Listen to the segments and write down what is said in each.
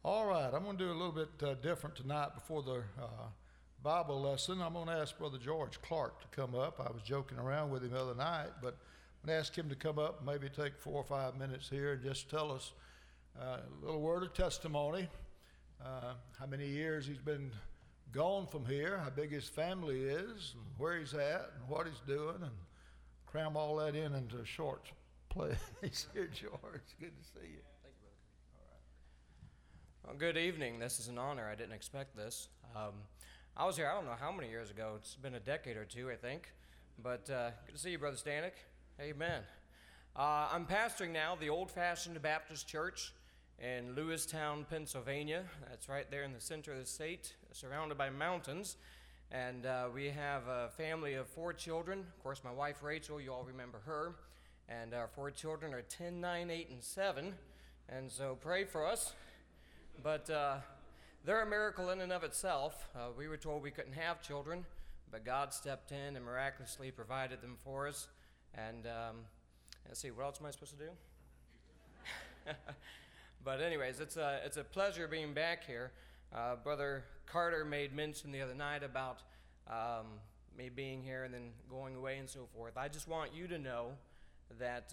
All right, I'm going to do a little bit different tonight before the Bible lesson. I'm going to ask Brother George Clark to come up. I was joking around with him the other night, but I'm going to ask him to come up and maybe take 4 or 5 minutes here and just tell us a little word of testimony, how many years he's been gone from here, how big his family is, and where he's at, and what he's doing, and cram all that into a short place. Here, George, good to see you. Well, good evening. This is an honor. I didn't expect this. I was here, I don't know how many years ago. It's been a decade or two, I think. But good to see you, Brother Stanek. Amen. I'm pastoring now the Old-Fashioned Baptist Church in Lewistown, Pennsylvania. That's right there in the center of the state, surrounded by mountains. And we have a family of 4 children. Of course, my wife, Rachel, you all remember her. And our 4 children are 10, 9, 8, and 7. And so pray for us. But they're a miracle in and of itself. We were told we couldn't have children, but God stepped in and miraculously provided them for us. And let's see, what else am I supposed to do? But anyways, it's a pleasure being back here. Brother Carter made mention the other night about me being here and then going away and so forth. I just want you to know that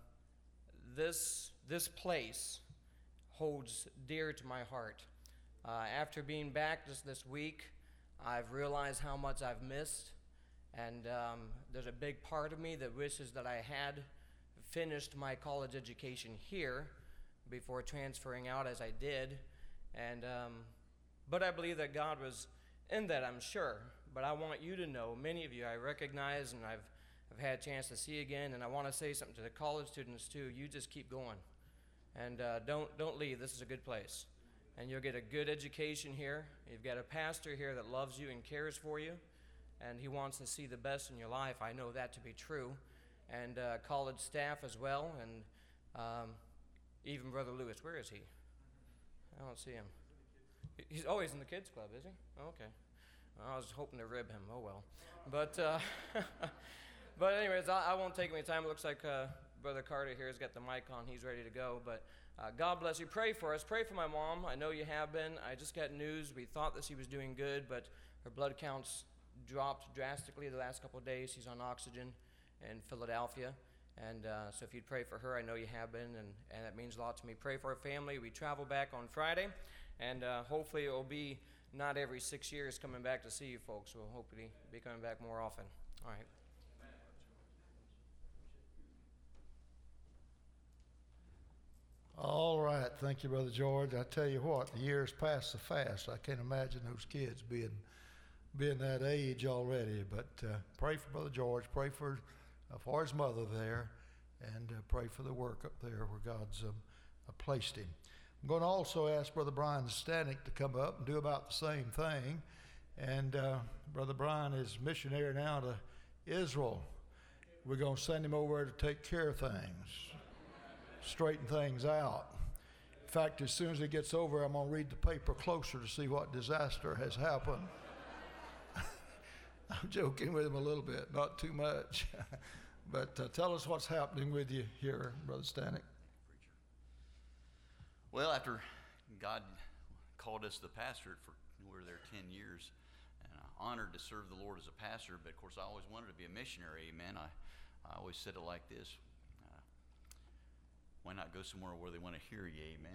this place holds dear to my heart. After being back just this week, I've realized how much I've missed, and there's a big part of me that wishes that I had finished my college education here before transferring out as I did, and but I believe that God was in that, I'm sure. But I want you to know, many of you I recognize and I've had a chance to see again, and I want to say something to the college students too. You just keep going. And don't leave. This is a good place. And you'll get a good education here. You've got a pastor here that loves you and cares for you. And he wants to see the best in your life. I know that to be true. And college staff as well. And even Brother Lewis. Where is he? I don't see him. He's always in the kids club, is he? Oh, okay. I was hoping to rib him. Oh, well. But, but anyways, I won't take any time. It looks like Brother Carter here has got the mic on. He's ready to go. But God bless you. Pray for us. Pray for my mom. I know you have been. I just got news. We thought that she was doing good, but her blood counts dropped drastically the last couple of days. She's on oxygen in Philadelphia. And so if you'd pray for her, I know you have been, and that means a lot to me. Pray for our family. We travel back on Friday, and hopefully it will be not every 6 years coming back to see you folks. We'll hopefully be coming back more often. All right. All right, thank you, Brother George. I tell you what, the years pass so fast. I can't imagine those kids being that age already. But pray for Brother George. Pray for his mother there, and pray for the work up there where God's placed him. I'm going to also ask Brother Brian Stanek to come up and do about the same thing. And Brother Brian is missionary now to Israel. We're going to send him over to take care of things, straighten things out. In fact, as soon as he gets over, I'm going to read the paper closer to see what disaster has happened. I'm joking with him a little bit, not too much. But tell us what's happening with you here, Brother Stanek. Well, after God called us the pastorate, we were there 10 years, and I'm honored to serve the Lord as a pastor, but of course I always wanted to be a missionary, amen. I always said it like this: why not go somewhere where they want to hear you, amen?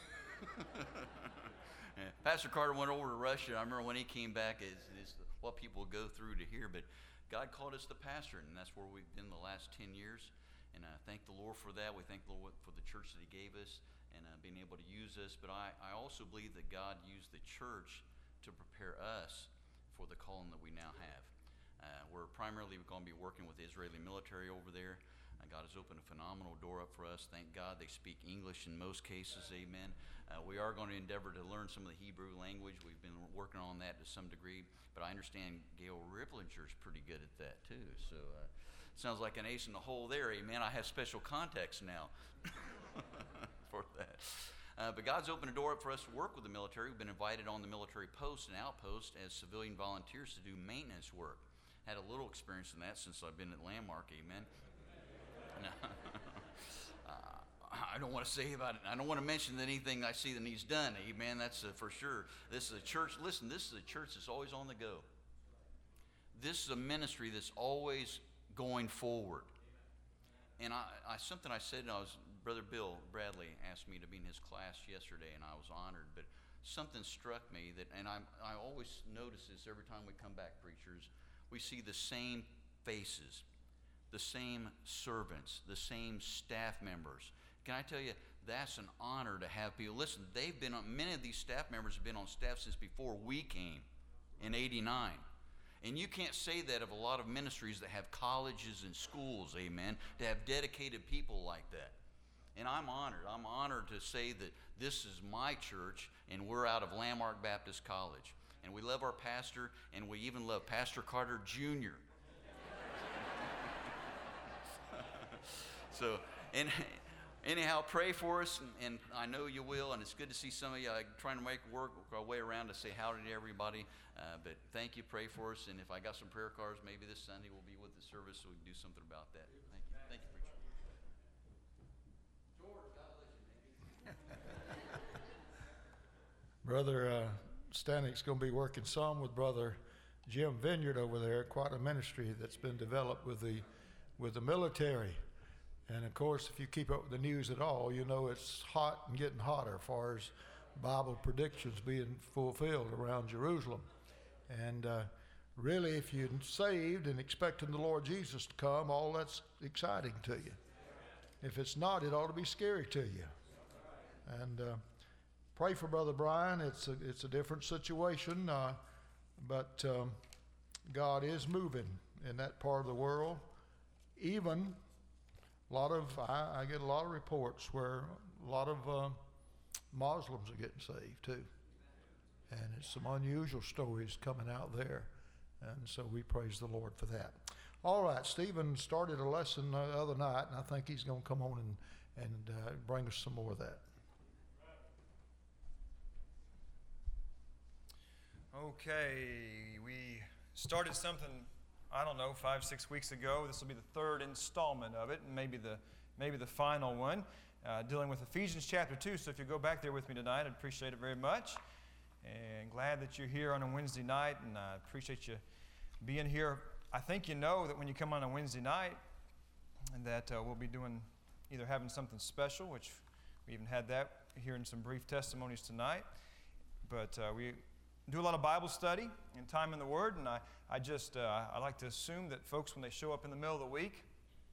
Pastor Carter went over to Russia. I remember when he came back, is what people go through to hear, but God called us the pastorate, and that's where we've been the last 10 years, and I thank the Lord for that. We thank the Lord for the church that he gave us and being able to use us, but I also believe that God used the church to prepare us for the calling that we now have. We're primarily going to be working with the Israeli military over there. God has opened a phenomenal door up for us. Thank God they speak English in most cases, amen. We are going to endeavor to learn some of the Hebrew language. We've been working on that to some degree, but I understand Gail Ripplinger is pretty good at that too. So sounds like an ace in the hole there, amen. I have special context now for that. But God's opened a door up for us to work with the military. We've been invited on the military post and outpost as civilian volunteers to do maintenance work. Had a little experience in that since I've been at Landmark, amen. I don't want to say about it. I don't want to mention anything I see that he's done. Amen. That's for sure. This is a church. Listen, this is a church that's always on the go. This is a ministry that's always going forward. And something I said, Brother Bill Bradley asked me to be in his class yesterday, and I was honored. But something struck me and I always notice this every time we come back, preachers. We see the same faces, the same servants, the same staff members. Can I tell you, that's an honor to have people. Listen, many of these staff members have been on staff since before we came in '89. And you can't say that of a lot of ministries that have colleges and schools, amen, to have dedicated people like that. And I'm honored. I'm honored to say that this is my church, and we're out of Landmark Baptist College. And we love our pastor, and we even love Pastor Carter Jr. So, anyhow, pray for us, and I know you will, and it's good to see some of you trying to work our way around to say howdy to everybody. But thank you, pray for us, and if I got some prayer cards, maybe this Sunday we'll be with the service so we can do something about that. Thank you, preacher. George, God bless you. Brother Stanik's going to be working some with Brother Jim Vineyard over there. Quite a ministry that's been developed with the military. And of course, if you keep up with the news at all, you know it's hot and getting hotter as far as Bible predictions being fulfilled around Jerusalem. And really, if you're saved and expecting the Lord Jesus to come, all that's exciting to you. If it's not, it ought to be scary to you. And pray for Brother Brian. It's a different situation, but God is moving in that part of the world. Even I get a lot of reports where a lot of Muslims are getting saved too. And it's some unusual stories coming out there. And so we praise the Lord for that. All right, Stephen started a lesson the other night, and I think he's going to come on and bring us some more of that. Okay, we started something, I don't know, 5-6 weeks ago. This will be the third installment of it, and maybe the final one, dealing with Ephesians chapter 2. So if you go back there with me tonight, I'd appreciate it very much. And glad that you're here on a Wednesday night, and I appreciate you being here. I think you know that when you come on a Wednesday night, that we'll be either having something special, which we even had that here in some brief testimonies tonight. But we do a lot of Bible study and time in the Word, and I like to assume that folks, when they show up in the middle of the week,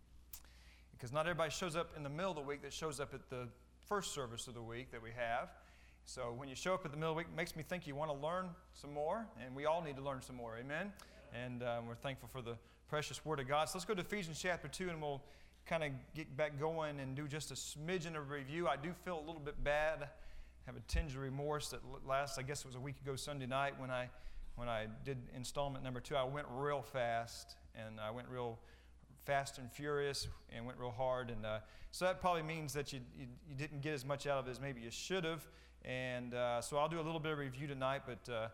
because not everybody shows up in the middle of the week that shows up at the first service of the week that we have. So when you show up at the middle of the week, it makes me think you want to learn some more, and we all need to learn some more, amen? And we're thankful for the precious Word of God. So let's go to Ephesians chapter 2, and we'll kind of get back going and do just a smidgen of review. I do feel a little bit bad. I have a tinge of remorse that I guess it was a week ago Sunday night when I did installment number 2. I went real fast, and I went real fast and furious and went real hard. And so that probably means that you didn't get as much out of it as maybe you should have. And so I'll do a little bit of review tonight, but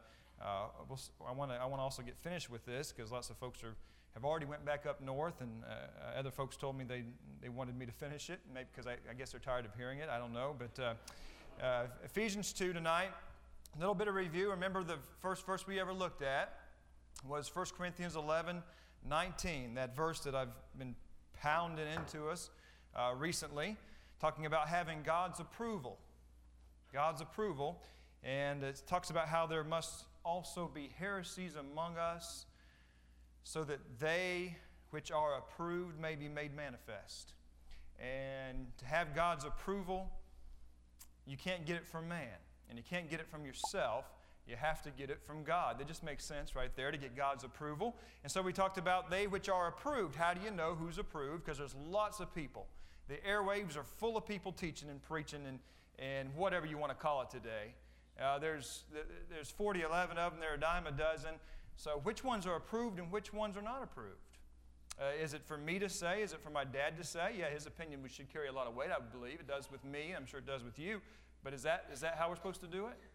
I want to also get finished with this because lots of folks have already went back up north, and other folks told me they wanted me to finish it, maybe because I guess they're tired of hearing it. I don't know, but Ephesians 2 tonight, a little bit of review. Remember the first verse we ever looked at was 1 Corinthians 11:19, that verse that I've been pounding into us recently, talking about having God's approval. God's approval, and it talks about how there must also be heresies among us, so that they which are approved may be made manifest. And to have God's approval, you can't get it from man, and you can't get it from yourself. You have to get it from God. That just makes sense right there, to get God's approval. And so we talked about they which are approved. How do you know who's approved? Because there's lots of people. The airwaves are full of people teaching and preaching and whatever you want to call it today. There's 11 of them. They're a dime a dozen. So which ones are approved and which ones are not approved? Is it for me to say? Is it for my dad to say? Yeah, his opinion should carry a lot of weight, I believe. It does with me. I'm sure it does with you. But is that how we're supposed to do it?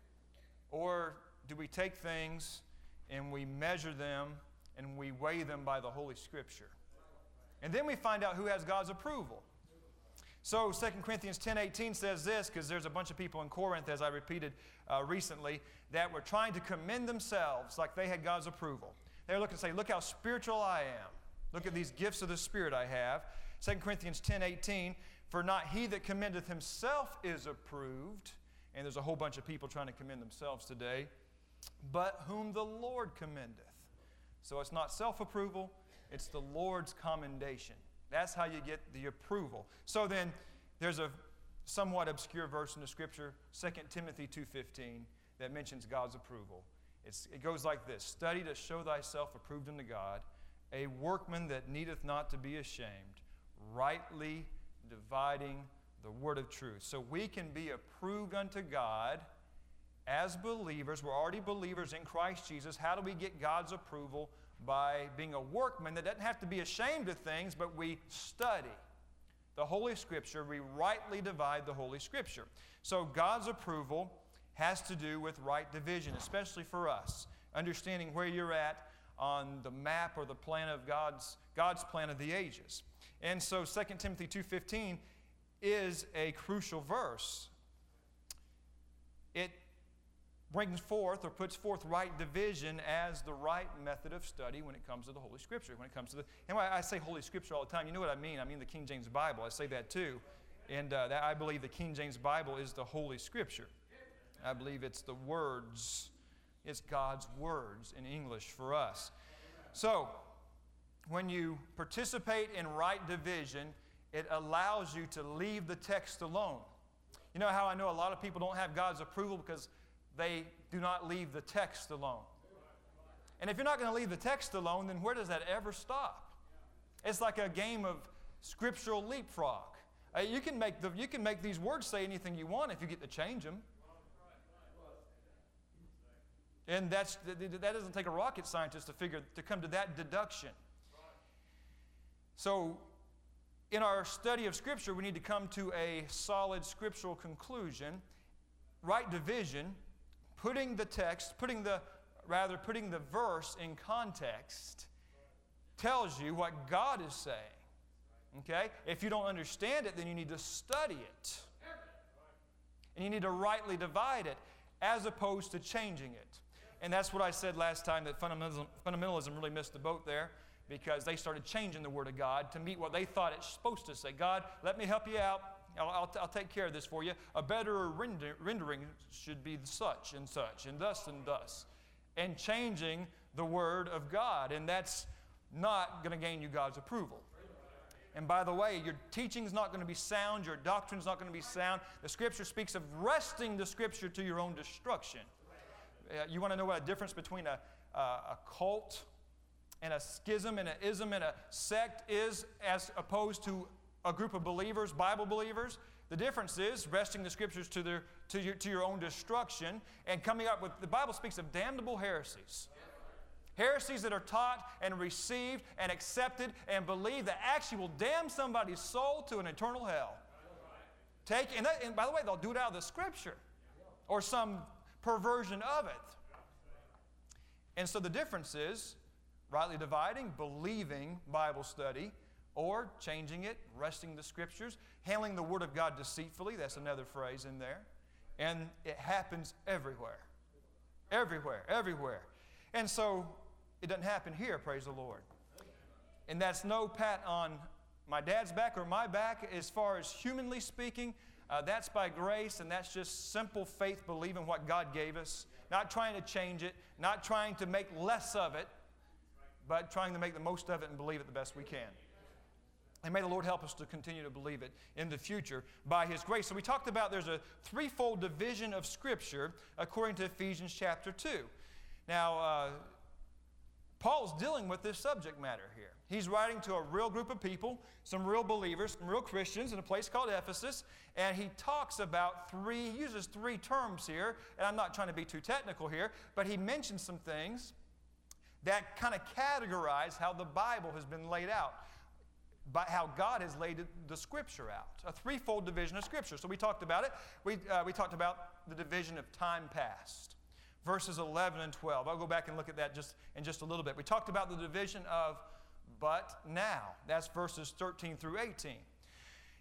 Or do we take things and we measure them and we weigh them by the Holy Scripture? And then we find out who has God's approval. So 2 Corinthians 10:18 says this, because there's a bunch of people in Corinth, as I repeated recently, that were trying to commend themselves like they had God's approval. They were looking to say, look how spiritual I am. Look at these gifts of the Spirit I have. 2 Corinthians 10:18, for not he that commendeth himself is approved. And there's a whole bunch of people trying to commend themselves today. But whom the Lord commendeth. So it's not self-approval, it's the Lord's commendation. That's how you get the approval. So then, there's a somewhat obscure verse in the Scripture, 2 Timothy 2:15, that mentions God's approval. It goes like this, study to show thyself approved unto God, a workman that needeth not to be ashamed, rightly dividing the word of truth. So we can be approved unto God as believers. We're already believers in Christ Jesus. How do we get God's approval? By being a workman that doesn't have to be ashamed of things, but we study the Holy Scripture. We rightly divide the Holy Scripture. So God's approval has to do with right division, especially for us, understanding where you're at on the map or the plan of God's plan of the ages. And so 2 Timothy 2:15 is a crucial verse. It brings forth or puts forth right division as the right method of study when it comes to the Holy Scripture. When it comes to and I say Holy Scripture all the time, you know what I mean? I mean the King James Bible. I say that too. And I believe the King James Bible is the Holy Scripture. I believe it's the words, it's God's words in English for us. So, when you participate in right division, it allows you to leave the text alone. You know how I know a lot of people don't have God's approval? Because they do not leave the text alone. And if you're not going to leave the text alone, then where does that ever stop? It's like a game of scriptural leapfrog. You can make these words say anything you want if you get to change them. And that doesn't take a rocket scientist to come to that deduction. So, in our study of Scripture, we need to come to a solid scriptural conclusion. Right division, putting the verse in context, tells you what God is saying. Okay? If you don't understand it, then you need to study it. And you need to rightly divide it, as opposed to changing it. And that's what I said last time, that fundamentalism really missed the boat there, because they started changing the Word of God to meet what they thought it's supposed to say. God, let me help you out. I'll take care of this for you. A better rendering should be such, and thus and thus. And changing the Word of God. And that's not going to gain you God's approval. And by the way, your teaching is not going to be sound. Your doctrine is not going to be sound. The Scripture speaks of wresting the Scripture to your own destruction. You want to know what a difference between a cult and a schism and an ism and a sect is, as opposed to a group of believers, Bible believers? The difference is wresting the Scriptures to your own destruction and coming up with, the Bible speaks of damnable heresies. Heresies that are taught and received and accepted and believed that actually will damn somebody's soul to an eternal hell. And by the way, they'll do it out of the Scripture or some perversion of it. And so the difference is rightly dividing, believing Bible study, or changing it, wresting the Scriptures, handling the Word of God deceitfully. That's another phrase in there. And it happens everywhere. Everywhere, everywhere. And so it doesn't happen here, praise the Lord. And that's no pat on my dad's back or my back as far as humanly speaking. That's by grace, and that's just simple faith, believing what God gave us. Not trying to change it, not trying to make less of it, but trying to make the most of it and believe it the best we can. And may the Lord help us to continue to believe it in the future by His grace. So we talked about there's a threefold division of Scripture according to Ephesians chapter 2. Now, Paul's dealing with this subject matter here. He's writing to a real group of people, some real believers, some real Christians in a place called Ephesus, and he talks about uses three terms here, and I'm not trying to be too technical here, but he mentions some things that kind of categorize how the Bible has been laid out, by how God has laid the Scripture out, a threefold division of Scripture. So we talked about it. We talked about the division of time past, verses 11 and 12. I'll go back and look at that in just a little bit. We talked about the division of but now. That's verses 13 through 18.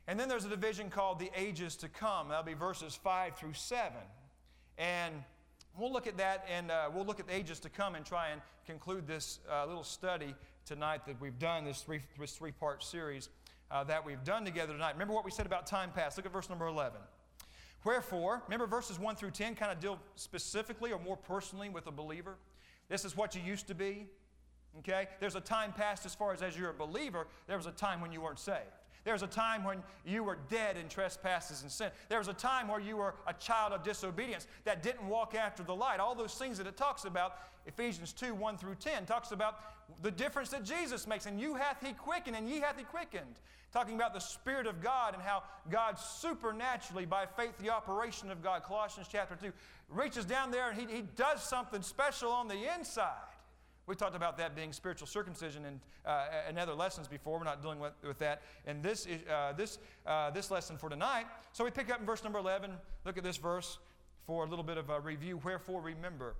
And then there's a division called the ages to come. That'll be verses 5 through 7. And we'll look at that, and we'll look at the ages to come and try and conclude this little study tonight that we've done, this three-part series that we've done together tonight. Remember what we said about time past. Look at verse number 11. Wherefore, remember verses 1 through 10 kind of deal specifically or more personally with a believer. This is what you used to be. Okay? There's a time past as far as you're a believer. There was a time when you weren't saved. There was a time when you were dead in trespasses and sin. There was a time where you were a child of disobedience that didn't walk after the light. All those things that it talks about, Ephesians 2, 1 through 10, talks about the difference that Jesus makes. And you hath he quickened, and ye hath he quickened. Talking about the Spirit of God and how God supernaturally, by faith, the operation of God, Colossians chapter 2, reaches down there and he does something special on the inside. We talked about that being spiritual circumcision in other lessons before. We're not dealing with that in this lesson for tonight. So we pick up in verse number 11. Look at this verse for a little bit of a review. Wherefore remember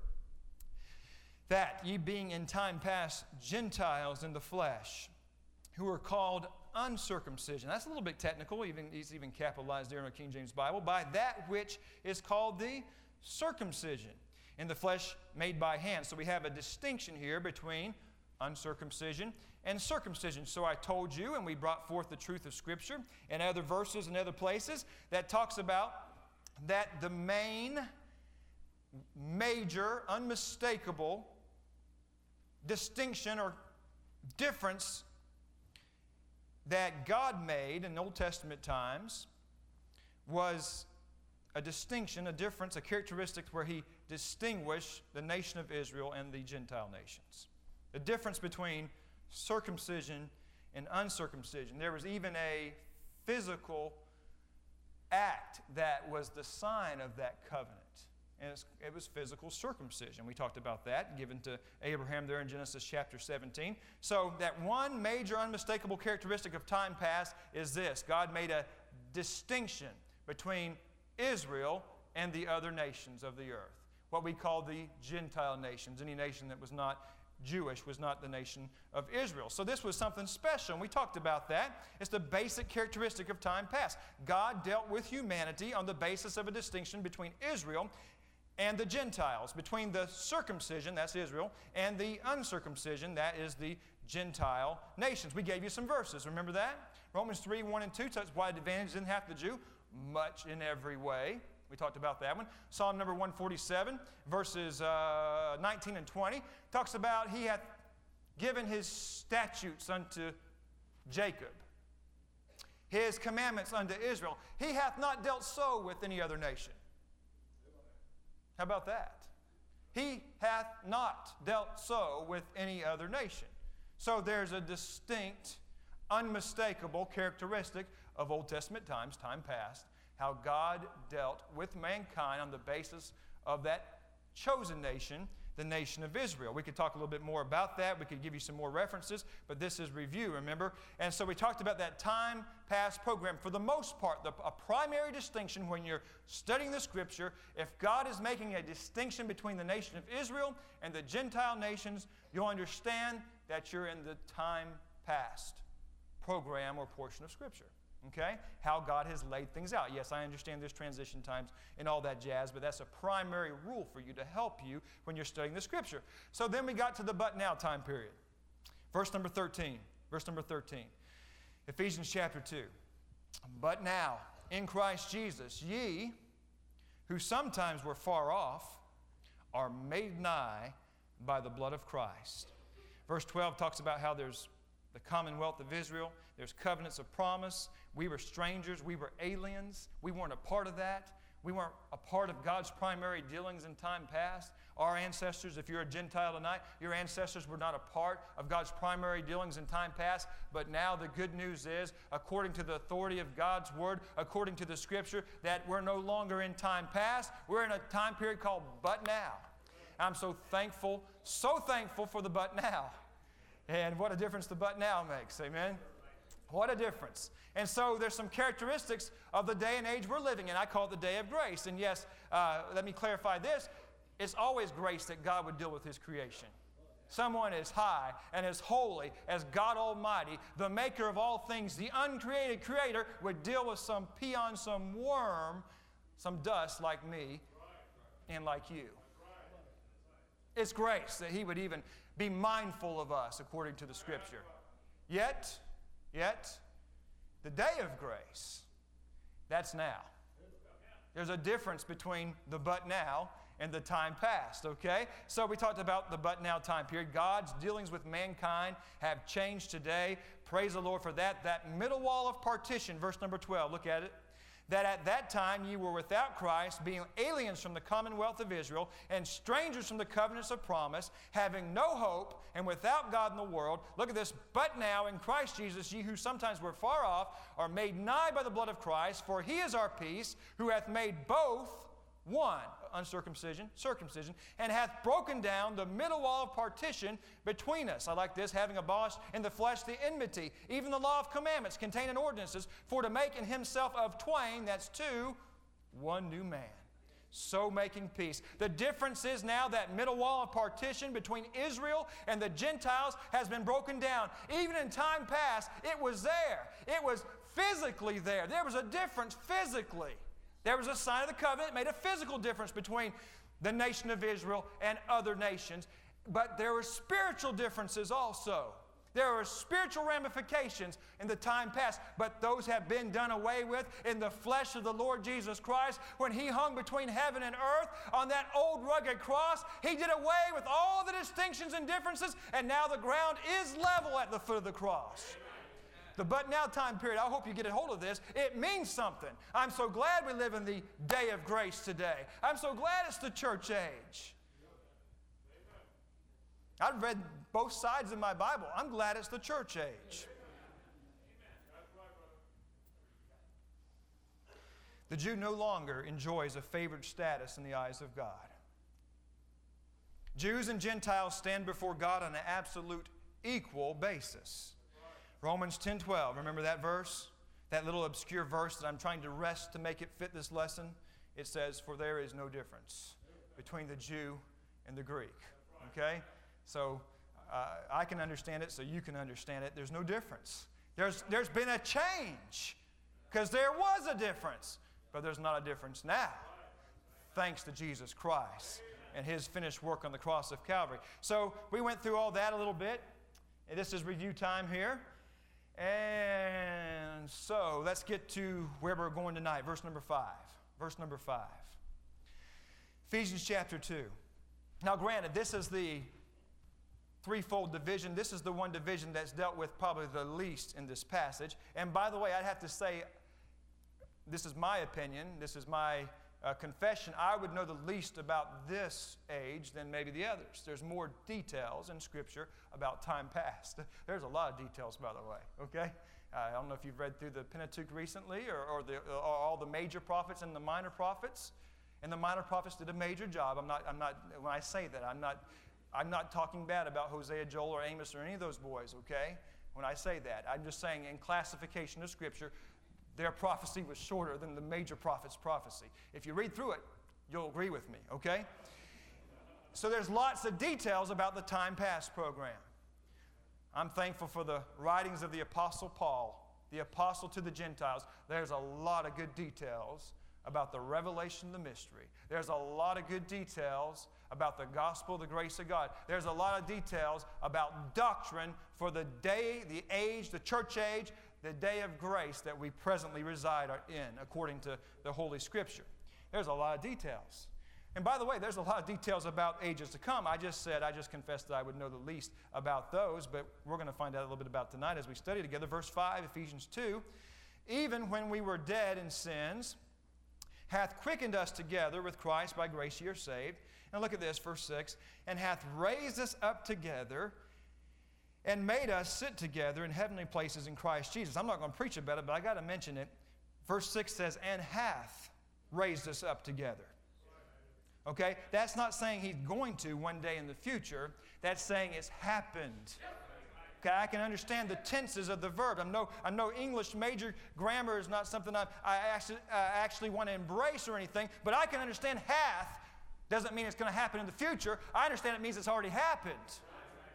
that ye being in time past Gentiles in the flesh, who are called uncircumcision. That's a little bit technical. It's even capitalized there in the King James Bible. By that which is called the circumcision in the flesh made by hand. So we have a distinction here between uncircumcision and circumcision. So I told you, and we brought forth the truth of Scripture and other verses and other places that talks about that the main, major, unmistakable distinction or difference that God made in Old Testament times was a distinction, a difference, a characteristic where He distinguished the nation of Israel and the Gentile nations. The difference between circumcision and uncircumcision. There was even a physical act that was the sign of that covenant. And it was physical circumcision. We talked about that, given to Abraham there in Genesis chapter 17. So that one major unmistakable characteristic of time past is this. God made a distinction between Israel and the other nations of the earth. What we call the Gentile nations. Any nation that was not Jewish was not the nation of Israel. So this was something special, and we talked about that. It's the basic characteristic of time past. God dealt with humanity on the basis of a distinction between Israel and the Gentiles, between the circumcision, that's Israel, and the uncircumcision, that is the Gentile nations. We gave you some verses. Remember that? Romans 3, 1 and 2 tells us why advantage didn't have the Jew. Much in every way. We talked about that one. Psalm number 147, verses 19 and 20, talks about He hath given His statutes unto Jacob, His commandments unto Israel. He hath not dealt so with any other nation. How about that? He hath not dealt so with any other nation. So there's a distinct, unmistakable characteristic of Old Testament times, time past, how God dealt with mankind on the basis of that chosen nation, the nation of Israel. We could talk a little bit more about that. We could give you some more references, but this is review, remember? And so we talked about that time past program. For the most part, a primary distinction when you're studying the Scripture, if God is making a distinction between the nation of Israel and the Gentile nations, you'll understand that you're in the time past program or portion of Scripture. Okay? How God has laid things out. Yes, I understand there's transition times and all that jazz, but that's a primary rule for you to help you when you're studying the Scripture. So then we got to the but now time period. Verse number 13. Verse number 13. Ephesians chapter 2. But now, in Christ Jesus, ye, who sometimes were far off, are made nigh by the blood of Christ. Verse 12 talks about how there's the commonwealth of Israel. There's covenants of promise. We were strangers. We were aliens. We weren't a part of that. We weren't a part of God's primary dealings in time past. Our ancestors, if you're a Gentile tonight, your ancestors were not a part of God's primary dealings in time past. But now the good news is, according to the authority of God's Word, according to the Scripture, that we're no longer in time past. We're in a time period called but now. I'm so thankful for the but now. And what a difference the but now makes. Amen? What a difference. And so there's some characteristics of the day and age we're living in. I call it the day of grace. And yes, let me clarify this. It's always grace that God would deal with His creation. Someone as high and as holy as God Almighty, the maker of all things, the uncreated creator, would deal with some peon, some worm, some dust like me and like you. It's grace that He would even be mindful of us according to the Scripture. Yet, the day of grace, that's now. There's a difference between the but now and the time past, okay? So we talked about the but now time period. God's dealings with mankind have changed today. Praise the Lord for that. That middle wall of partition, verse number 12, look at it. That at that time ye were without Christ, being aliens from the commonwealth of Israel, and strangers from the covenants of promise, having no hope, and without God in the world. Look at this. But now in Christ Jesus, ye who sometimes were far off, are made nigh by the blood of Christ, for He is our peace, who hath made both one, uncircumcision, circumcision, and hath broken down the middle wall of partition between us. I like this, having abolished in the flesh the enmity, even the law of commandments contained in ordinances, for to make in Himself of twain, that's two, one new man, so making peace. The difference is now that middle wall of partition between Israel and the Gentiles has been broken down. Even in time past, it was there. It was physically there. There was a difference physically. There was a sign of the covenant. It made a physical difference between the nation of Israel and other nations. But there were spiritual differences also. There were spiritual ramifications in the time past, but those have been done away with in the flesh of the Lord Jesus Christ. When He hung between heaven and earth on that old rugged cross, He did away with all the distinctions and differences, and now the ground is level at the foot of the cross. The but now time period, I hope you get a hold of this. It means something. I'm so glad we live in the day of grace today. I'm so glad it's the church age. I've read both sides of my Bible. I'm glad it's the church age. The Jew no longer enjoys a favored status in the eyes of God. Jews and Gentiles stand before God on an absolute equal basis. Romans 10:12, remember that verse? That little obscure verse that I'm trying to wrest to make it fit this lesson? It says, for there is no difference between the Jew and the Greek. Okay? So I can understand it, so you can understand it. There's no difference. There's been a change, because there was a difference, but there's not a difference now, thanks to Jesus Christ and His finished work on the cross of Calvary. So we went through all that a little bit. And this is review time here. And so let's get to where we're going tonight. Verse number 5. Verse number 5. Ephesians chapter 2. Now granted, this is the threefold division. This is the one division that's dealt with probably the least in this passage. And by the way, I'd have to say, this is my opinion, this is my confession, I would know the least about this age than maybe the others. There's more details in Scripture about time past. There's a lot of details, by the way, okay? I don't know if you've read through the Pentateuch recently or all the major prophets and the minor prophets. And the minor prophets did a major job. I'm not. When I say that, I'm not talking bad about Hosea, Joel, or Amos, or any of those boys, okay? When I say that, I'm just saying in classification of Scripture, their prophecy was shorter than the major prophet's prophecy. If you read through it, you'll agree with me, okay? So there's lots of details about the time past program. I'm thankful for the writings of the Apostle Paul, the apostle to the Gentiles. There's a lot of good details about the revelation of the mystery. There's a lot of good details about the gospel, the grace of God. There's a lot of details about doctrine for the day, the age, the church age, the day of grace that we presently reside in, according to the Holy Scripture. There's a lot of details. And by the way, there's a lot of details about ages to come. I just confessed that I would know the least about those, but we're going to find out a little bit about tonight as we study together. Verse 5, Ephesians 2, even when we were dead in sins, hath quickened us together with Christ, by grace ye are saved. And look at this, verse 6, and hath raised us up together and made us sit together in heavenly places in Christ Jesus. I'm not going to preach about it, but I got to mention it. Verse 6 says, and hath raised us up together. Okay? That's not saying He's going to one day in the future. That's saying it's happened. Okay? I can understand the tenses of the verb. I know English major grammar is not something I actually want to embrace or anything, but I can understand hath doesn't mean it's going to happen in the future. I understand it means it's already happened.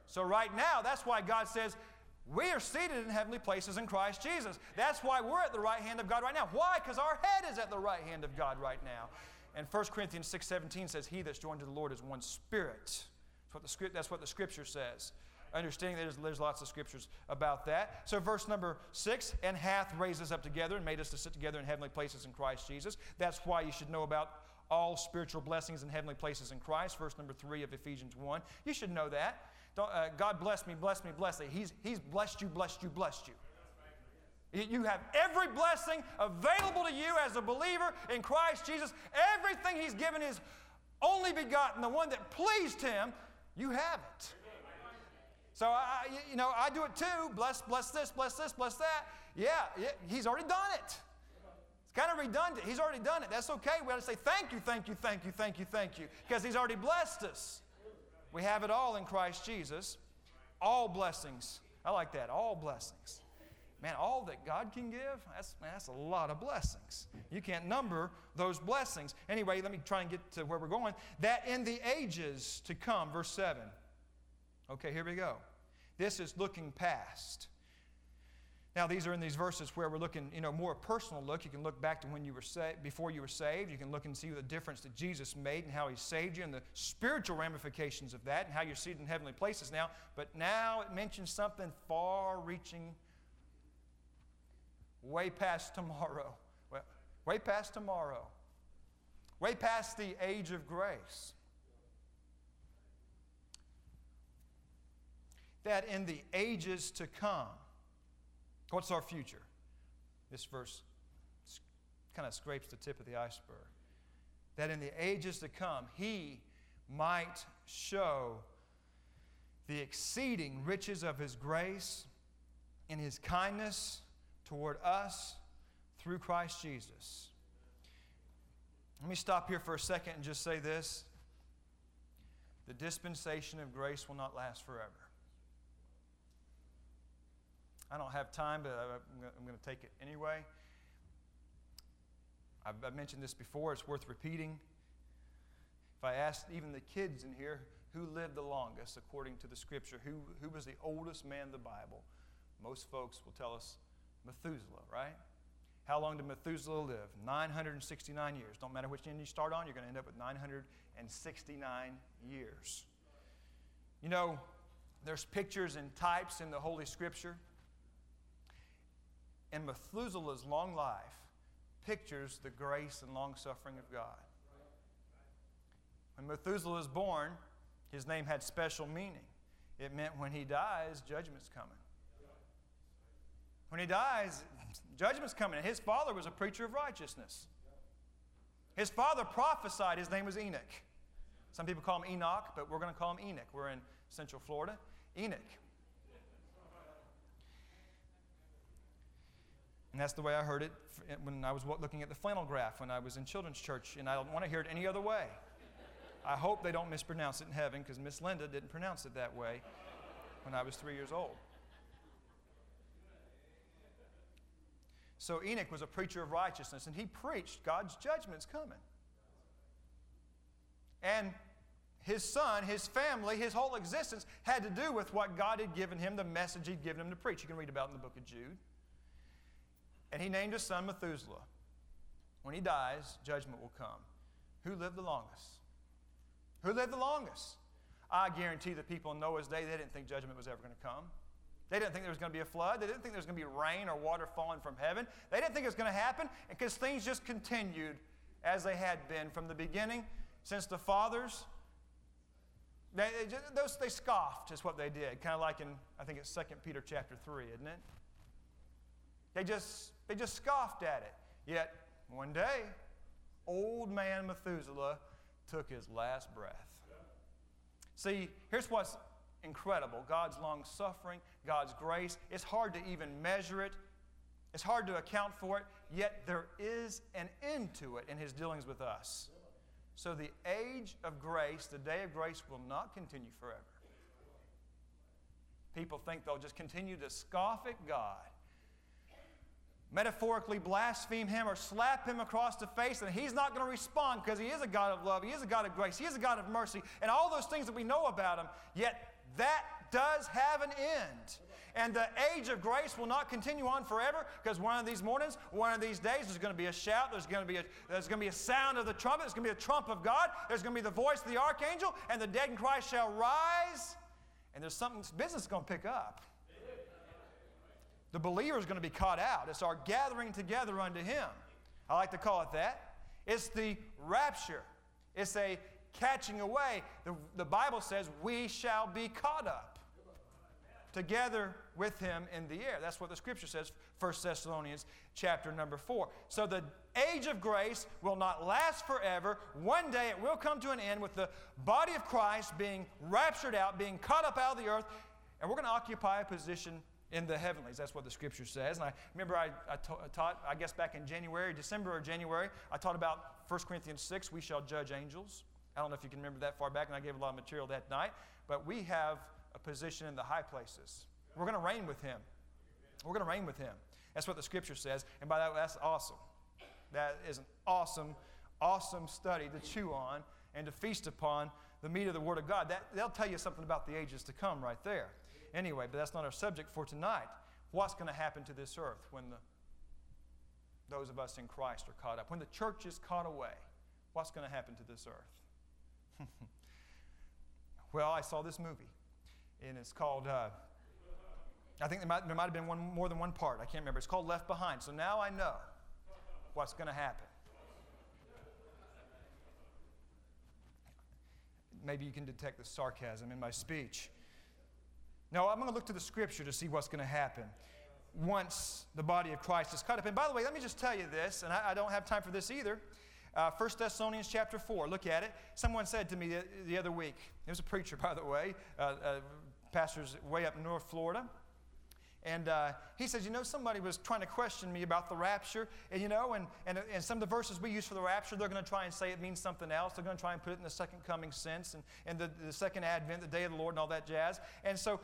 So right now, that's why God says, we are seated in heavenly places in Christ Jesus. That's why we're at the right hand of God right now. Why? Because our head is at the right hand of God right now. And 1 Corinthians 6:17 says, he that's joined to the Lord is one spirit. That's what the Scripture says. Understanding that there's lots of Scriptures about that. So verse number 6, and hath raised us up together and made us to sit together in heavenly places in Christ Jesus. That's why you should know about all spiritual blessings in heavenly places in Christ. Verse number 3 of Ephesians 1. You should know that. God bless me, bless me, bless me. He's blessed you, blessed you, blessed you. You have every blessing available to you as a believer in Christ Jesus. Everything He's given His only begotten, the one that pleased Him, you have it. So, I do it too. Bless this, bless this, bless that. Yeah, He's already done it. It's kind of redundant. He's already done it. That's okay. We have to say thank you, thank you, thank you, thank you, thank you, because He's already blessed us. We have it all in Christ Jesus. All blessings. I like that. All blessings. Man, all that God can give, that's a lot of blessings. You can't number those blessings. Anyway, let me try and get to where we're going. That in the ages to come, verse 7. Okay, here we go. This is looking past. Now, these are in these verses where we're looking, more personal look. You can look back to when you were before you were saved. You can look and see the difference that Jesus made and how He saved you and the spiritual ramifications of that and how you're seated in heavenly places now. But now it mentions something far-reaching, way past tomorrow. Well, way past tomorrow. Way past the age of grace. That in the ages to come. What's our future? This verse kind of scrapes the tip of the iceberg. That in the ages to come, He might show the exceeding riches of His grace in His kindness toward us through Christ Jesus. Let me stop here for a second and just say this. The dispensation of grace will not last forever. I don't have time, but I'm going to take it anyway. I've mentioned this before. It's worth repeating. If I asked even the kids in here who lived the longest according to the Scripture, who was the oldest man in the Bible, most folks will tell us Methuselah, right? How long did Methuselah live? 969 years. Don't matter which end you start on, you're going to end up with 969 years. There's pictures and types in the Holy Scripture. And Methuselah's long life pictures the grace and long-suffering of God. When Methuselah was born, his name had special meaning. It meant when he dies, judgment's coming. When he dies, judgment's coming. And his father was a preacher of righteousness. His father prophesied. His name was Enoch. Some people call him Enoch, but we're going to call him Enoch. We're in Central Florida. Enoch. And that's the way I heard it when I was looking at the flannel graph when I was in children's church, and I don't want to hear it any other way. I hope they don't mispronounce it in heaven, because Miss Linda didn't pronounce it that way when I was 3 years old. So Enoch was a preacher of righteousness, and he preached God's judgment's coming. And his son, his family, his whole existence had to do with what God had given him, the message He'd given him to preach. You can read about it in the book of Jude. And he named his son Methuselah. When he dies, judgment will come. Who lived the longest? Who lived the longest? I guarantee the people in Noah's day, they didn't think judgment was ever going to come. They didn't think there was going to be a flood. They didn't think there was going to be rain or water falling from heaven. They didn't think it was going to happen, because things just continued as they had been from the beginning. Since the fathers, they scoffed is what they did. Kind of like in, I think it's 2 Peter chapter 3, isn't it? They just scoffed at it. Yet, one day, old man Methuselah took his last breath. See, here's what's incredible. God's long-suffering, God's grace. It's hard to even measure it. It's hard to account for it. Yet, there is an end to it in His dealings with us. So the age of grace, the day of grace, will not continue forever. People think they'll just continue to scoff at God, metaphorically blaspheme Him or slap Him across the face, and He's not going to respond because He is a God of love, He is a God of grace, He is a God of mercy, and all those things that we know about Him. Yet that does have an end. And the age of grace will not continue on forever, because one of these mornings, one of these days, there's going to be a shout, there's going to be a sound of the trumpet, there's going to be a trump of God, there's going to be the voice of the archangel, and the dead in Christ shall rise, and there's something, business is going to pick up. The believer is going to be caught out. It's our gathering together unto Him. I like to call it that. It's the rapture. It's a catching away. The Bible says we shall be caught up together with Him in the air. That's what the Scripture says, 1 Thessalonians chapter number 4. So the age of grace will not last forever. One day it will come to an end with the body of Christ being raptured out, being caught up out of the earth, and we're going to occupy a position in the heavenlies. That's what the Scripture says. And I remember I taught, I guess back in December or January, I taught about 1 Corinthians 6, we shall judge angels. I don't know if you can remember that far back, and I gave a lot of material that night, but we have a position in the high places. We're going to reign with Him. We're going to reign with Him. That's what the Scripture says, and by that, that's awesome. That is an awesome, awesome study to chew on and to feast upon the meat of the Word of God. That'll tell you something about the ages to come right there. Anyway, but that's not our subject for tonight. What's going to happen to this earth when those of us in Christ are caught up? When the church is caught away, what's going to happen to this earth? Well, I saw this movie, and it's called, I think there might have been more than one part. I can't remember. It's called Left Behind. So now I know what's going to happen. Maybe you can detect the sarcasm in my speech. No, I'm going to look to the Scripture to see what's going to happen once the body of Christ is caught up. And by the way, let me just tell you this, and I don't have time for this either. 1 Thessalonians chapter 4, look at it. Someone said to me the other week, it was a preacher, by the way, pastor's way up in North Florida. And he says, somebody was trying to question me about the rapture. And, and some of the verses we use for the rapture, they're going to try and say it means something else. They're going to try and put it in the second coming sense and the second advent, the day of the Lord and all that jazz. And so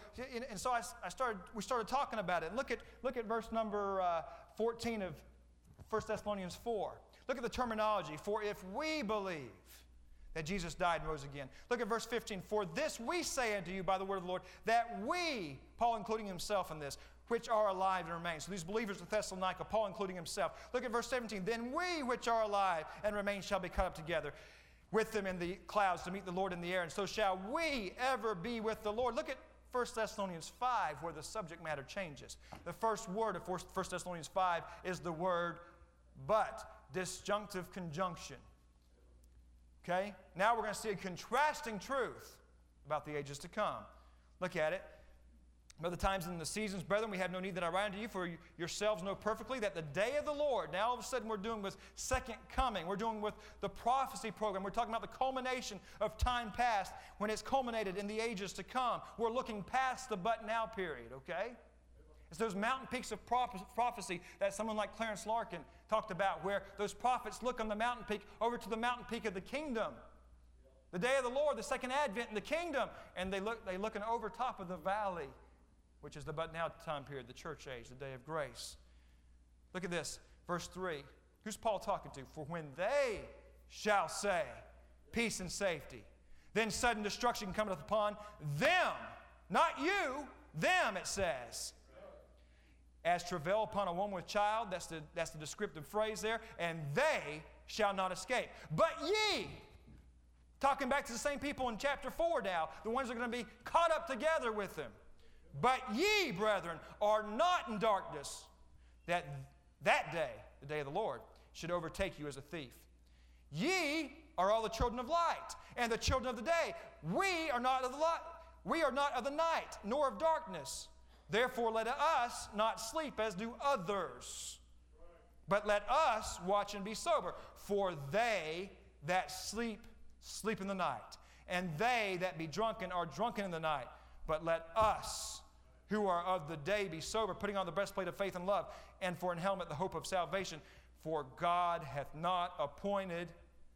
we started talking about it. Look at verse number 14 of 1 Thessalonians 4. Look at the terminology. For if we believe that Jesus died and rose again. Look at verse 15. For this we say unto you by the word of the Lord, that we, Paul including himself in this, which are alive and remain. So these believers of Thessalonica, Paul including himself. Look at verse 17. Then we which are alive and remain shall be caught up together with them in the clouds to meet the Lord in the air. And so shall we ever be with the Lord. Look at 1 Thessalonians 5 where the subject matter changes. The first word of 1 Thessalonians 5 is the word but. Disjunctive conjunction. Okay? Now we're going to see a contrasting truth about the ages to come. Look at it. But the times and the seasons, brethren, we have no need that I write unto you, for yourselves know perfectly that the day of the Lord, now all of a sudden we're doing with second coming. We're doing with the prophecy program. We're talking about the culmination of time past when it's culminated in the ages to come. We're looking past the but now period, okay? It's those mountain peaks of prophecy that someone like Clarence Larkin talked about, where those prophets look on the mountain peak over to the mountain peak of the kingdom. The day of the Lord, the second advent in the kingdom. And they looking over top of the valley, which is the but now time period, the church age, the day of grace. Look at this, verse 3. Who's Paul talking to? For when they shall say, peace and safety, then sudden destruction cometh upon them, not you, them it says. As travail upon a woman with child, that's the descriptive phrase there, and they shall not escape. But ye, talking back to the same people in chapter 4 now, the ones that are going to be caught up together with them. But ye, brethren, are not in darkness, that day, the day of the Lord, should overtake you as a thief. Ye are all the children of light, and the children of the day. We are not of the light. We are not of the night, nor of darkness. Therefore, let us not sleep as do others, but let us watch and be sober. For they that sleep, sleep in the night, and they that be drunken are drunken in the night. But let us, who are of the day, be sober, putting on the breastplate of faith and love, and for an helmet the hope of salvation. For God hath not appointed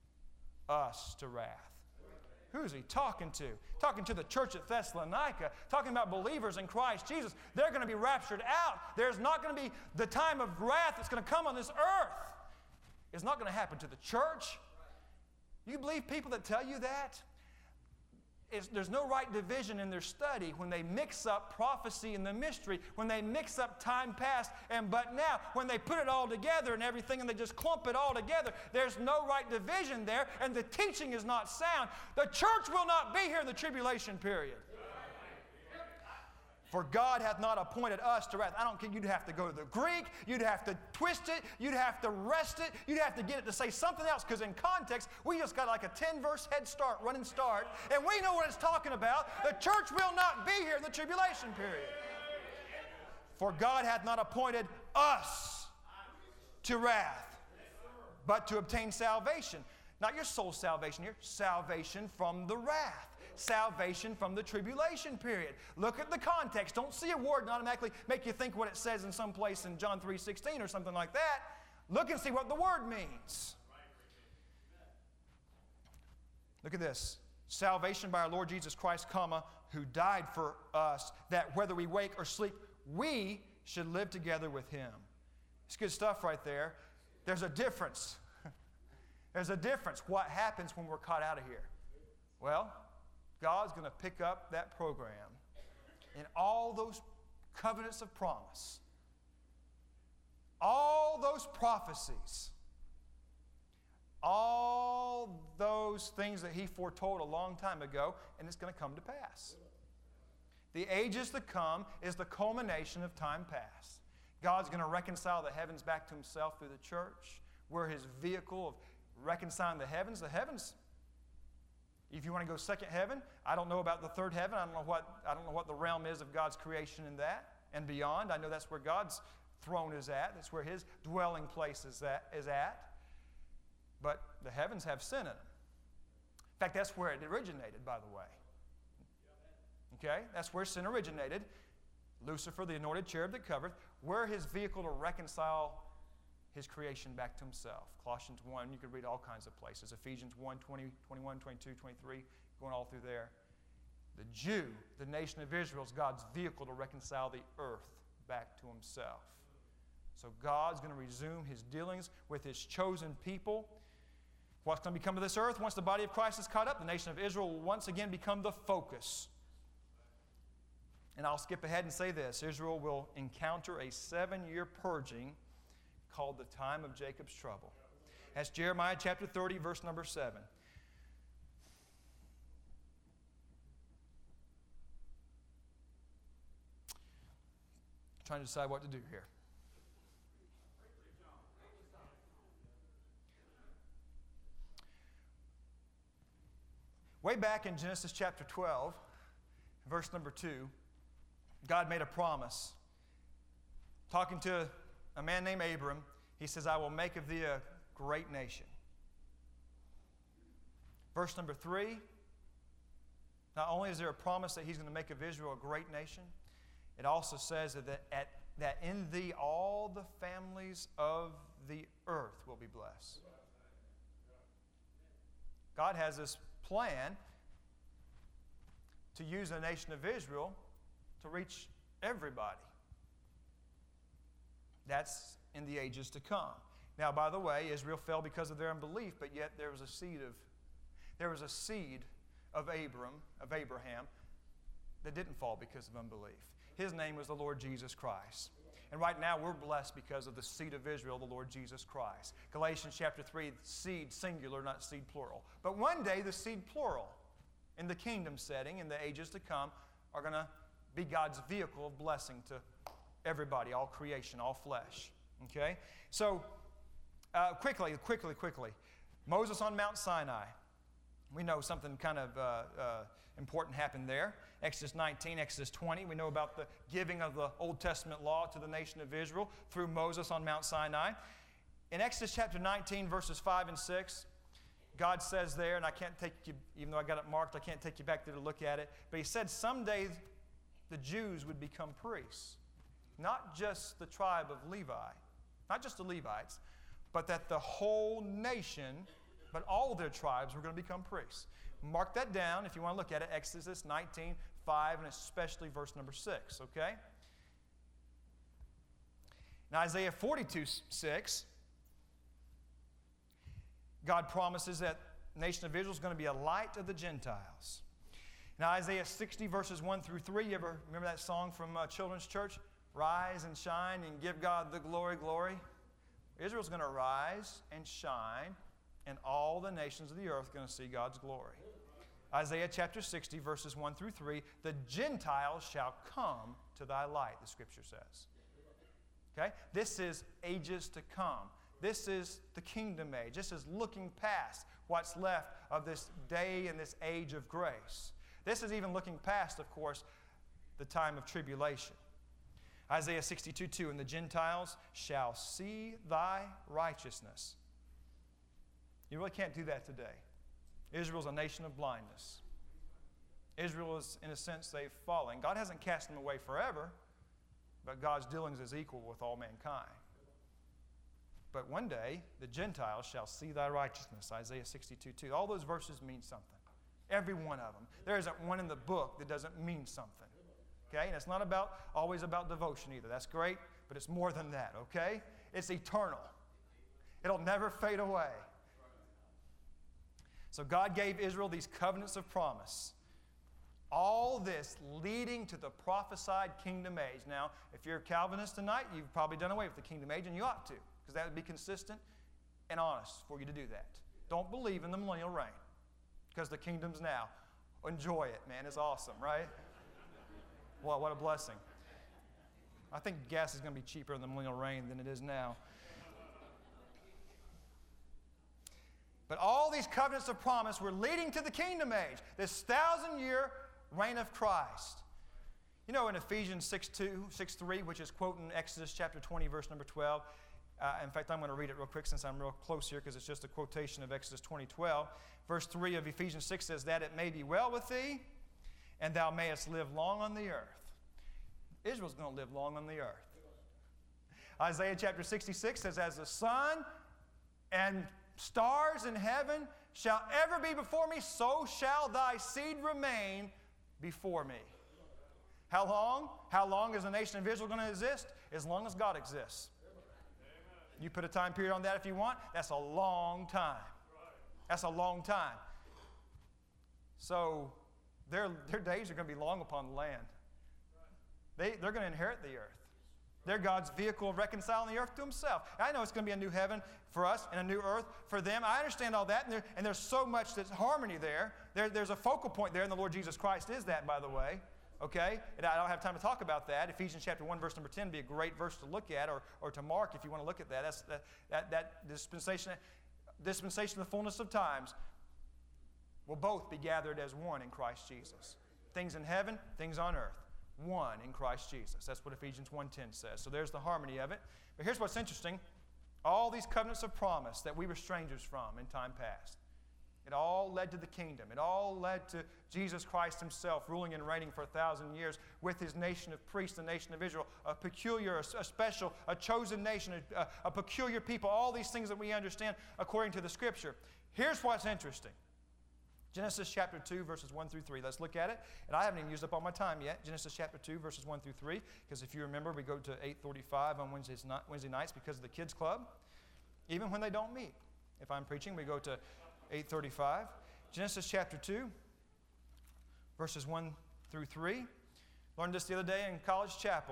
us to wrath. Who is he talking to? Talking to the church at Thessalonica, talking about believers in Christ Jesus. They're going to be raptured out. There's not going to be the time of wrath that's going to come on this earth. It's not going to happen to the church. You believe people that tell you that? there's no right division in their study when they mix up prophecy and the mystery, when they mix up time past and but now, when they put it all together and everything and they just clump it all together. There's no right division there, and the teaching is not sound. The church will not be here in the tribulation period. For God hath not appointed us to wrath. I don't care. You'd have to go to the Greek. You'd have to twist it. You'd have to wrest it. You'd have to get it to say something else, because in context, we just got like a 10-verse head start, running start, and we know what it's talking about. The church will not be here in the tribulation period. For God hath not appointed us to wrath, but to obtain salvation. Not your soul salvation here, salvation from the wrath. Salvation from the tribulation period. Look at the context. Don't see a word and automatically make you think what it says in some place in John 3:16 or something like that. Look and see what the word means. Look at this. Salvation by our Lord Jesus Christ, who died for us, that whether we wake or sleep, we should live together with him. It's good stuff right there. There's a difference. There's a difference. What happens when we're caught out of here? Well, God's going to pick up that program and all those covenants of promise, all those prophecies, all those things that he foretold a long time ago, and it's going to come to pass. The ages to come is the culmination of time past. God's going to reconcile the heavens back to himself through the church. We're his vehicle of reconciling the heavens. The heavens, if you want to go second heaven, I don't know about the third heaven. I don't know what the realm is of God's creation in that and beyond. I know that's where God's throne is at. That's where his dwelling place is at. But the heavens have sin in them. In fact, that's where it originated, by the way. Okay? That's where sin originated. Lucifer, the anointed cherub that covereth, we're his vehicle to reconcile his creation back to himself. Colossians 1, you could read all kinds of places. Ephesians 1, 20, 21, 22, 23, going all through there. The Jew, the nation of Israel, is God's vehicle to reconcile the earth back to himself. So God's going to resume his dealings with his chosen people. What's going to become of this earth once the body of Christ is caught up? The nation of Israel will once again become the focus. And I'll skip ahead and say this. Israel will encounter a 7-year purging called the time of Jacob's trouble. That's Jeremiah chapter 30, verse number 7. Trying to decide what to do here. Way back in Genesis chapter 12, verse number 2, God made a promise. Talking to a man named Abram, he says, I will make of thee a great nation. Verse number 3, not only is there a promise that he's going to make of Israel a great nation, it also says that in thee all the families of the earth will be blessed. God has this plan to use the nation of Israel to reach everybody. That's in the ages to come. Now, by the way, Israel fell because of their unbelief, but yet there was a seed of Abraham, that didn't fall because of unbelief. His name was the Lord Jesus Christ. And right now we're blessed because of the seed of Israel, the Lord Jesus Christ. Galatians chapter 3, seed singular, not seed plural. But one day the seed plural in the kingdom setting, in the ages to come, are going to be God's vehicle of blessing to everybody, all creation, all flesh. Okay? So, quickly. Moses on Mount Sinai. We know something kind of important happened there. Exodus 19, Exodus 20. We know about the giving of the Old Testament law to the nation of Israel through Moses on Mount Sinai. In Exodus chapter 19, verses 5 and 6, God says there, and I can't take you, even though I got it marked, I can't take you back there to look at it, but he said someday the Jews would become priests. Not just the tribe of Levi, not just the Levites, but that the whole nation, but all of their tribes were going to become priests. Mark that down if you want to look at it, Exodus 19, 5, and especially verse number 6, okay? Now, Isaiah 42, 6, God promises that the nation of Israel is going to be a light of the Gentiles. In Isaiah 60, verses 1 through 3, you ever remember that song from Children's Church? Rise and shine and give God the glory, glory. Israel's going to rise and shine, and all the nations of the earth are going to see God's glory. Isaiah chapter 60, verses 1 through 3, the Gentiles shall come to thy light, the Scripture says. Okay? This is ages to come. This is the kingdom age. This is looking past what's left of this day and this age of grace. This is even looking past, of course, the time of tribulation. Isaiah 62:2, and the Gentiles shall see thy righteousness. You really can't do that today. Israel's a nation of blindness. Israel is, in a sense, they've fallen. God hasn't cast them away forever, but God's dealings is equal with all mankind. But one day, the Gentiles shall see thy righteousness, Isaiah 62:2. All those verses mean something. Every one of them. There isn't one in the book that doesn't mean something. Okay? And it's not always about devotion either. That's great, but it's more than that, okay? It's eternal. It'll never fade away. So God gave Israel these covenants of promise. All this leading to the prophesied kingdom age. Now, if you're a Calvinist tonight, you've probably done away with the kingdom age, and you ought to, because that would be consistent and honest for you to do that. Don't believe in the millennial reign, because the kingdom's now. Enjoy it, man. It's awesome, right? Well, what a blessing. I think gas is going to be cheaper in the millennial reign than it is now. But all these covenants of promise were leading to the kingdom age, this 1,000-year reign of Christ. You know, in Ephesians 6:3, which is quoting Exodus chapter 20, verse number 12. In fact, I'm going to read it real quick since I'm real close here, because it's just a quotation of Exodus 20:12. Verse 3 of Ephesians 6 says, that it may be well with thee, and thou mayest live long on the earth. Israel's going to live long on the earth. Isaiah chapter 66 says, as the sun and stars in heaven shall ever be before me, so shall thy seed remain before me. How long? How long is the nation of Israel going to exist? As long as God exists. You put a time period on that if you want. That's a long time. That's a long time. So their days are going to be long upon the land. They're going to inherit the earth. They're God's vehicle of reconciling the earth to himself. I know it's going to be a new heaven for us and a new earth for them. I understand all that, and there's so much that's harmony there. There's a focal point there, and the Lord Jesus Christ is that, by the way. Okay? And I don't have time to talk about that. Ephesians chapter 1, verse number 10 would be a great verse to look at or to mark if you want to look at that. That dispensation of the fullness of times will both be gathered as one in Christ Jesus. Things in heaven, things on earth. One in Christ Jesus. That's what Ephesians 1:10 says. So there's the harmony of it. But here's what's interesting. All these covenants of promise that we were strangers from in time past, it all led to the kingdom. It all led to Jesus Christ himself ruling and reigning for 1,000 years with his nation of priests, the nation of Israel, a peculiar, a special, a chosen nation, a peculiar people, all these things that we understand according to the Scripture. Here's what's interesting. Genesis chapter 2, verses 1 through 3. Let's look at it. And I haven't even used up all my time yet. Genesis chapter 2, verses 1 through 3. Because if you remember, we go to 8:45 on Wednesday nights because of the kids' club. Even when they don't meet. If I'm preaching, we go to 8:35. Genesis chapter 2, verses 1 through 3. Learned this the other day in College Chapel.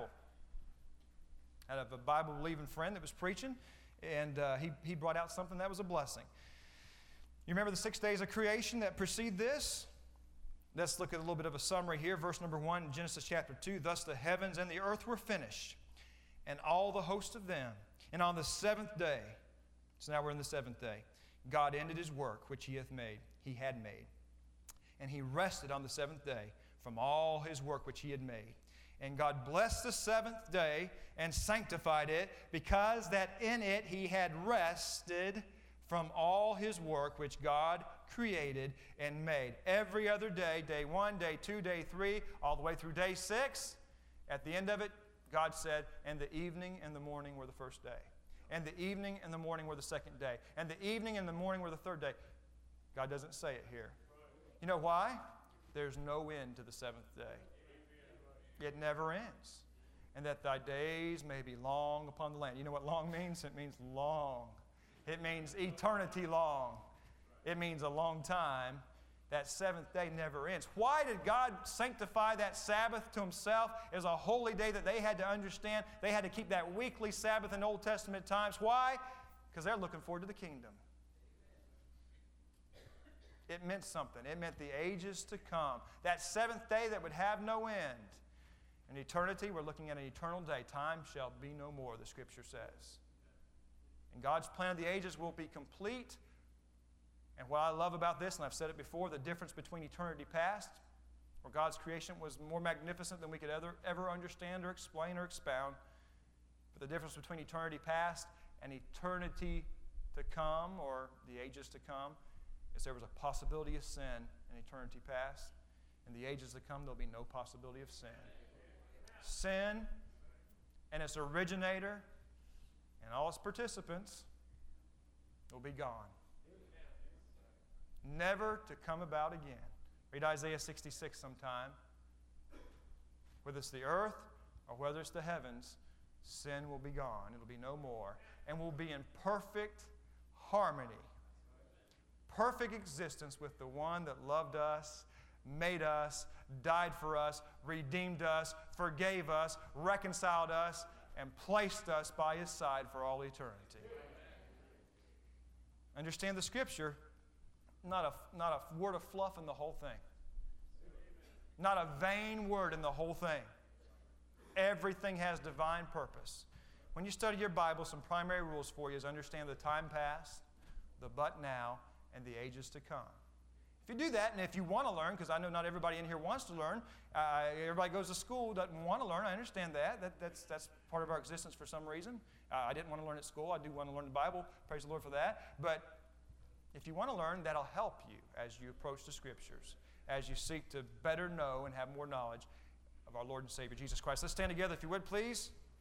I had a Bible-believing friend that was preaching, and he brought out something that was a blessing. You remember the 6 days of creation that precede this? Let's look at a little bit of a summary here. Verse number 1 in Genesis chapter 2. Thus the heavens and the earth were finished, and all the host of them. And on the seventh day, so now we're in the seventh day, God ended his work which he had made. And he rested on the seventh day from all his work which he had made. And God blessed the seventh day and sanctified it, because that in it he had rested from all his work which God created and made. Every other day, day 1, day 2, day 3, all the way through day 6, at the end of it, God said, and the evening and the morning were the first day. And the evening and the morning were the second day. And the evening and the morning were the third day. God doesn't say it here. You know why? There's no end to the seventh day. It never ends. And that thy days may be long upon the land. You know what long means? It means long. It means eternity long. It means a long time That seventh day never ends. Why did God sanctify that Sabbath to Himself as a holy day that they had to understand? They had to keep that weekly Sabbath in Old Testament times. Why? Because they're looking forward to the kingdom. It meant something. It meant the ages to come. That seventh day that would have no end. In eternity, we're looking at an eternal day. Time shall be no more, the Scripture says. And God's plan of the ages will be complete. And what I love about this, and I've said it before, the difference between eternity past, where God's creation was more magnificent than we could ever understand or explain or expound, but the difference between eternity past and eternity to come, or the ages to come, is there was a possibility of sin in eternity past. In the ages to come, there'll be no possibility of sin. Sin and its originator and all its participants will be gone. Never to come about again. Read Isaiah 66 sometime. Whether it's the earth or whether it's the heavens, sin will be gone. It'll be no more. And we'll be in perfect harmony, perfect existence with the one that loved us, made us, died for us, redeemed us, forgave us, reconciled us, and placed us by His side for all eternity. Understand the Scripture. Not a word of fluff in the whole thing. Not a vain word in the whole thing. Everything has divine purpose. When you study your Bible, some primary rules for you is understand the time past, the but now, and the ages to come. If you do that, and if you want to learn, because I know not everybody in here wants to learn, everybody goes to school, doesn't want to learn, I understand that. That's part of our existence for some reason. I didn't want to learn at school. I do want to learn the Bible. Praise the Lord for that. But if you want to learn, that'll help you as you approach the Scriptures, as you seek to better know and have more knowledge of our Lord and Savior, Jesus Christ. Let's stand together, if you would, please.